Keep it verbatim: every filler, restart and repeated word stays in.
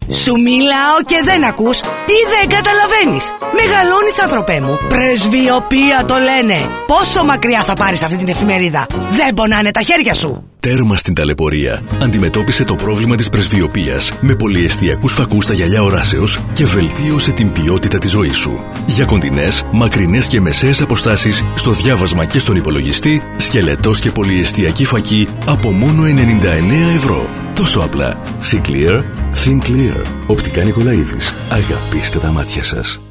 Σου μιλάω και δεν ακούς. Τι δεν καταλαβαίνεις? Μεγαλώνεις, άνθρωπέ μου. Πρεσβειοποία το λένε. Πόσο μακριά θα πάρεις αυτή την εφημερίδα? Δεν πονάνε τα χέρια σου? Τέρμα στην ταλαιπωρία. Αντιμετώπισε το πρόβλημα της πρεσβειοποίας με πολυεστιακούς φακούς στα γυαλιά οράσεως και βελτίωσε την ποιότητα της ζωής σου. Για κοντινές, μακρινές και μεσαίες αποστάσεις στο διάβασμα και στον υπολογιστή, σκελετός και πολυεστιακή φακή από μόνο ενενήντα εννέα ευρώ. Τόσο απλά. See clear, think clear. Οπτικά Νικολαίδης. Αγαπήστε τα μάτια σας.